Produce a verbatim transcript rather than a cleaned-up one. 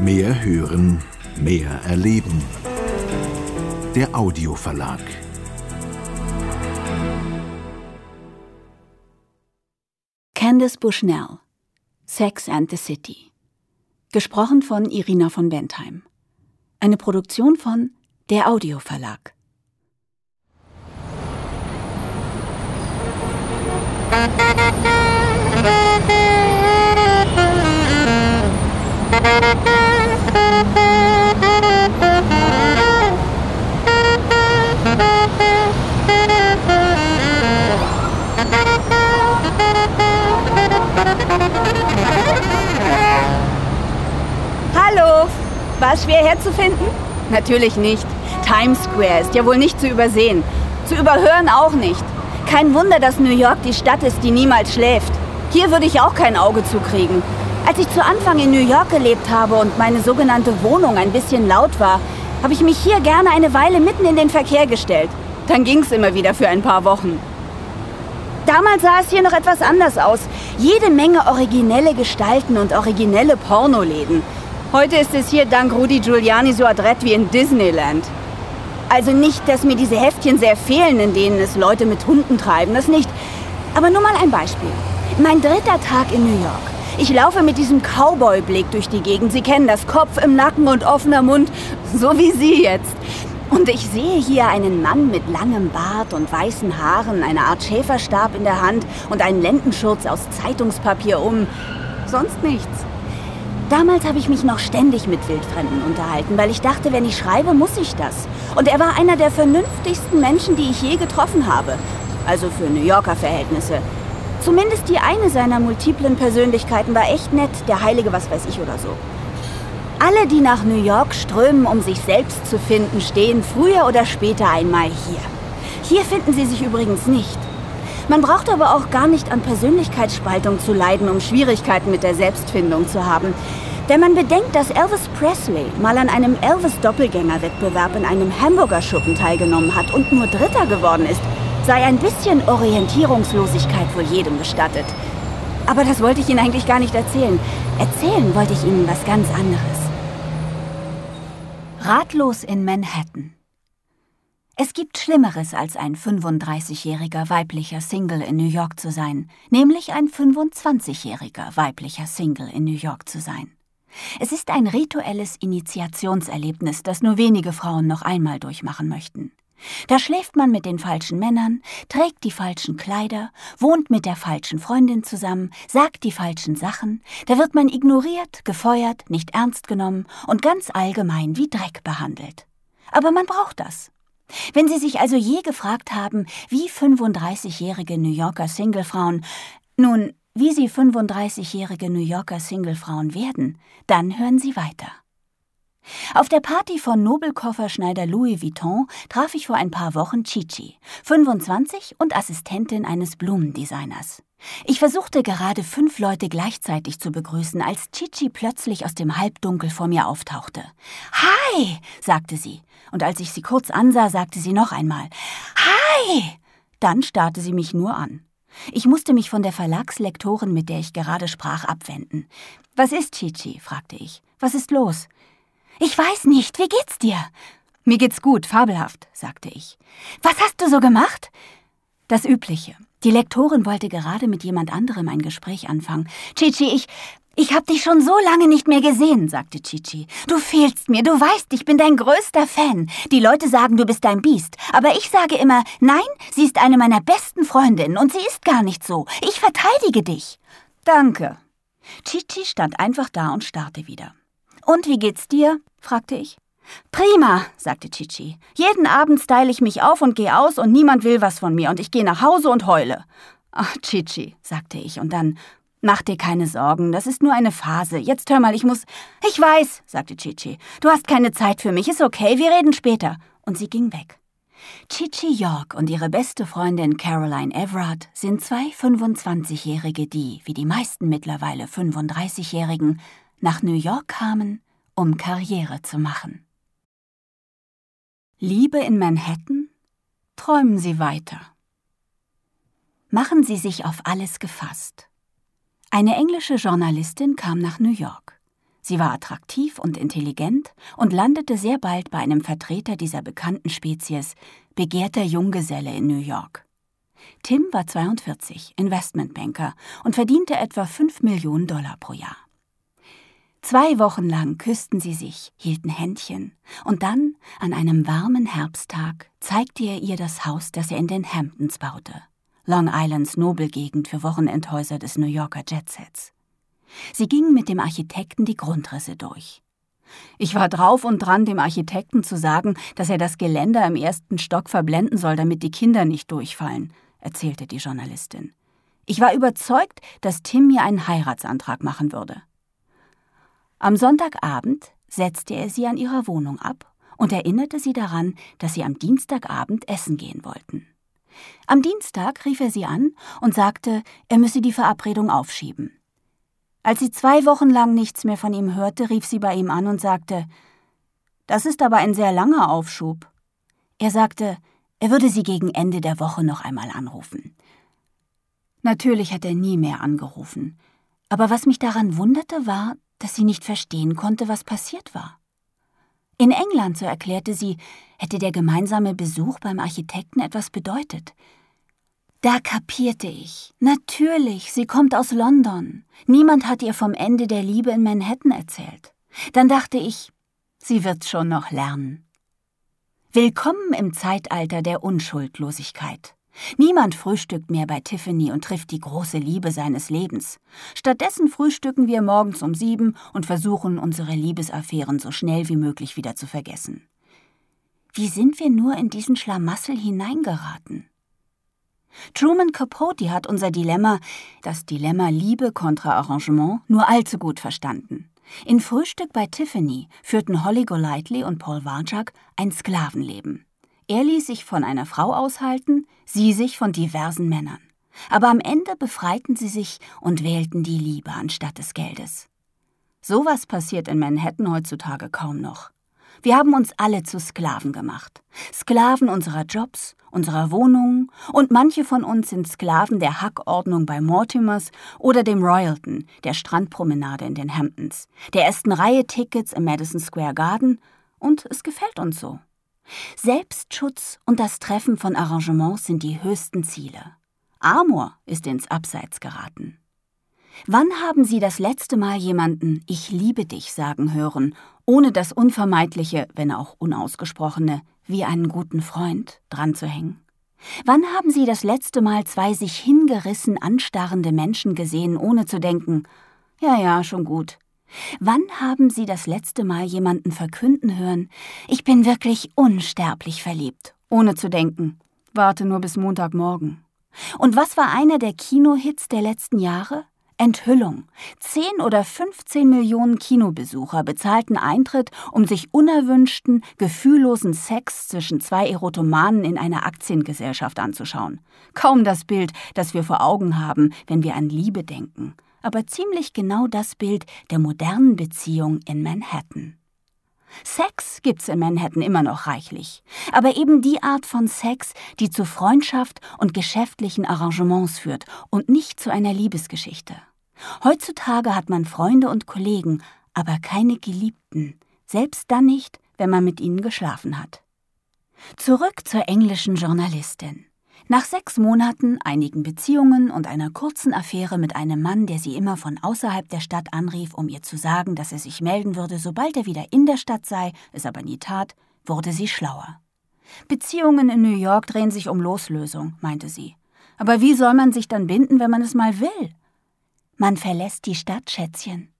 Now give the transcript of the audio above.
Mehr hören, mehr erleben. Der Audioverlag. Candace Bushnell, Sex and the City. Gesprochen von Irina von Bentheim. Eine Produktion von Der Audioverlag. Hallo! War es schwer herzufinden? Natürlich nicht. Times Square ist ja wohl nicht zu übersehen. Zu überhören auch nicht. Kein Wunder, dass New York die Stadt ist, die niemals schläft. Hier würde ich auch kein Auge zukriegen. Als ich zu Anfang in New York gelebt habe und meine sogenannte Wohnung ein bisschen laut war, habe ich mich hier gerne eine Weile mitten in den Verkehr gestellt. Dann ging es immer wieder für ein paar Wochen. Damals sah es hier noch etwas anders aus. Jede Menge originelle Gestalten und originelle Pornoläden. Heute ist es hier dank Rudy Giuliani so adrett wie in Disneyland. Also nicht, dass mir diese Heftchen sehr fehlen, in denen es Leute mit Hunden treiben, das nicht. Aber nur mal ein Beispiel. Mein dritter Tag in New York. Ich laufe mit diesem Cowboy-Blick durch die Gegend. Sie kennen das, Kopf im Nacken und offener Mund, so wie Sie jetzt. Und ich sehe hier einen Mann mit langem Bart und weißen Haaren, eine Art Schäferstab in der Hand und einen Lendenschurz aus Zeitungspapier um. Sonst nichts. Damals habe ich mich noch ständig mit Wildfremden unterhalten, weil ich dachte, wenn ich schreibe, muss ich das. Und er war einer der vernünftigsten Menschen, die ich je getroffen habe. Also für New Yorker Verhältnisse. Zumindest die eine seiner multiplen Persönlichkeiten war echt nett, der Heilige was weiß ich oder so. Alle, die nach New York strömen, um sich selbst zu finden, stehen früher oder später einmal hier. Hier finden sie sich übrigens nicht. Man braucht aber auch gar nicht an Persönlichkeitsspaltung zu leiden, um Schwierigkeiten mit der Selbstfindung zu haben. Wenn man bedenkt, dass Elvis Presley mal an einem Elvis-Doppelgänger-Wettbewerb in einem Hamburgerschuppen teilgenommen hat und nur Dritter geworden ist, sei ein bisschen Orientierungslosigkeit wohl jedem gestattet. Aber das wollte ich Ihnen eigentlich gar nicht erzählen. Erzählen wollte ich Ihnen was ganz anderes. Ratlos in Manhattan. Es gibt Schlimmeres, als ein fünfunddreißigjähriger weiblicher Single in New York zu sein, nämlich ein fünfundzwanzigjähriger weiblicher Single in New York zu sein. Es ist ein rituelles Initiationserlebnis, das nur wenige Frauen noch einmal durchmachen möchten. Da schläft man mit den falschen Männern, trägt die falschen Kleider, wohnt mit der falschen Freundin zusammen, sagt die falschen Sachen, da wird man ignoriert, gefeuert, nicht ernst genommen und ganz allgemein wie Dreck behandelt. Aber man braucht das. Wenn Sie sich also je gefragt haben, wie fünfunddreißigjährige New Yorker Singlefrauen, nun, wie sie fünfunddreißigjährige New Yorker Singlefrauen werden, dann hören Sie weiter. Auf der Party von Nobelkofferschneider Louis Vuitton traf ich vor ein paar Wochen Chichi, fünfundzwanzig und Assistentin eines Blumendesigners. Ich versuchte gerade fünf Leute gleichzeitig zu begrüßen, als Chichi plötzlich aus dem Halbdunkel vor mir auftauchte. »Hi«, sagte sie, und als ich sie kurz ansah, sagte sie noch einmal »Hi«. Dann starrte sie mich nur an. Ich musste mich von der Verlagslektorin, mit der ich gerade sprach, abwenden. »Was ist, Chichi?« fragte ich. »Was ist los?« »Ich weiß nicht, wie geht's dir?« »Mir geht's gut, fabelhaft«, sagte ich. »Was hast du so gemacht?« »Das Übliche. Die Lektorin wollte gerade mit jemand anderem ein Gespräch anfangen. »Chichi, ich, ich hab dich schon so lange nicht mehr gesehen«, sagte Chichi. »Du fehlst mir, du weißt, ich bin dein größter Fan. Die Leute sagen, du bist ein Biest. Aber ich sage immer, nein, sie ist eine meiner besten Freundinnen und sie ist gar nicht so. Ich verteidige dich.« »Danke.« Chichi stand einfach da und starrte wieder. »Und wie geht's dir?« fragte ich. »Prima«, sagte Chichi. »Jeden Abend style ich mich auf und gehe aus und niemand will was von mir und ich gehe nach Hause und heule.« »Ach, Chichi«, sagte ich und dann, »mach dir keine Sorgen, das ist nur eine Phase. Jetzt hör mal, ich muss...« »Ich weiß«, sagte Chichi. »Du hast keine Zeit für mich, ist okay, wir reden später.« Und sie ging weg. Chichi York und ihre beste Freundin Caroline Everard sind zwei fünfundzwanzigjährige, die, wie die meisten mittlerweile fünfunddreißigjährigen, nach New York kamen, um Karriere zu machen. Liebe in Manhattan? Träumen Sie weiter. Machen Sie sich auf alles gefasst. Eine englische Journalistin kam nach New York. Sie war attraktiv und intelligent und landete sehr bald bei einem Vertreter dieser bekannten Spezies, begehrter Junggeselle in New York. Tim war zweiundvierzig, Investmentbanker und verdiente etwa fünf Millionen Dollar pro Jahr. Zwei Wochen lang küssten sie sich, hielten Händchen und dann, an einem warmen Herbsttag, zeigte er ihr das Haus, das er in den Hamptons baute, Long Islands Nobelgegend für Wochenendhäuser des New Yorker Jetsets. Sie gingen mit dem Architekten die Grundrisse durch. »Ich war drauf und dran, dem Architekten zu sagen, dass er das Geländer im ersten Stock verblenden soll, damit die Kinder nicht durchfallen«, erzählte die Journalistin. »Ich war überzeugt, dass Tim mir einen Heiratsantrag machen würde.« Am Sonntagabend setzte er sie an ihrer Wohnung ab und erinnerte sie daran, dass sie am Dienstagabend essen gehen wollten. Am Dienstag rief er sie an und sagte, er müsse die Verabredung aufschieben. Als sie zwei Wochen lang nichts mehr von ihm hörte, rief sie bei ihm an und sagte, »Das ist aber ein sehr langer Aufschub.« Er sagte, er würde sie gegen Ende der Woche noch einmal anrufen. Natürlich hat er nie mehr angerufen, aber was mich daran wunderte, war, dass sie nicht verstehen konnte, was passiert war. In England, so erklärte sie, hätte der gemeinsame Besuch beim Architekten etwas bedeutet. Da kapierte ich. Natürlich, sie kommt aus London. Niemand hat ihr vom Ende der Liebe in Manhattan erzählt. Dann dachte ich, sie wird's schon noch lernen. Willkommen im Zeitalter der Unschuldlosigkeit. Niemand frühstückt mehr bei Tiffany und trifft die große Liebe seines Lebens. Stattdessen frühstücken wir morgens um sieben und versuchen, unsere Liebesaffären so schnell wie möglich wieder zu vergessen. Wie sind wir nur in diesen Schlamassel hineingeraten? Truman Capote hat unser Dilemma, das Dilemma Liebe kontra Arrangement, nur allzu gut verstanden. In Frühstück bei Tiffany führten Holly Golightly und Paul Warchuk ein Sklavenleben. Er ließ sich von einer Frau aushalten, sie sich von diversen Männern. Aber am Ende befreiten sie sich und wählten die Liebe anstatt des Geldes. Sowas passiert in Manhattan heutzutage kaum noch. Wir haben uns alle zu Sklaven gemacht. Sklaven unserer Jobs, unserer Wohnungen und manche von uns sind Sklaven der Hackordnung bei Mortimers oder dem Royalton, der Strandpromenade in den Hamptons, der ersten Reihe Tickets im Madison Square Garden und es gefällt uns so. Selbstschutz und das Treffen von Arrangements sind die höchsten Ziele. Amor ist ins Abseits geraten. Wann haben Sie das letzte Mal jemanden »Ich liebe dich« sagen hören, ohne das Unvermeidliche, wenn auch unausgesprochene, wie einen guten Freund, dran zu hängen? Wann haben Sie das letzte Mal zwei sich hingerissen anstarrende Menschen gesehen, ohne zu denken, ja, ja, schon gut? Wann haben Sie das letzte Mal jemanden verkünden hören, ich bin wirklich unsterblich verliebt, ohne zu denken, warte nur bis Montagmorgen? Und was war einer der Kinohits der letzten Jahre? Enthüllung. Zehn oder fünfzehn Millionen Kinobesucher bezahlten Eintritt, um sich unerwünschten, gefühllosen Sex zwischen zwei Erotomanen in einer Aktiengesellschaft anzuschauen. Kaum das Bild, das wir vor Augen haben, wenn wir an Liebe denken, aber ziemlich genau das Bild der modernen Beziehung in Manhattan. Sex gibt's in Manhattan immer noch reichlich, aber eben die Art von Sex, die zu Freundschaft und geschäftlichen Arrangements führt und nicht zu einer Liebesgeschichte. Heutzutage hat man Freunde und Kollegen, aber keine Geliebten, selbst dann nicht, wenn man mit ihnen geschlafen hat. Zurück zur englischen Journalistin. Nach sechs Monaten, einigen Beziehungen und einer kurzen Affäre mit einem Mann, der sie immer von außerhalb der Stadt anrief, um ihr zu sagen, dass er sich melden würde, sobald er wieder in der Stadt sei, es aber nie tat, wurde sie schlauer. Beziehungen in New York drehen sich um Loslösung, meinte sie. Aber wie soll man sich dann binden, wenn man es mal will? Man verlässt die Stadt, Schätzchen.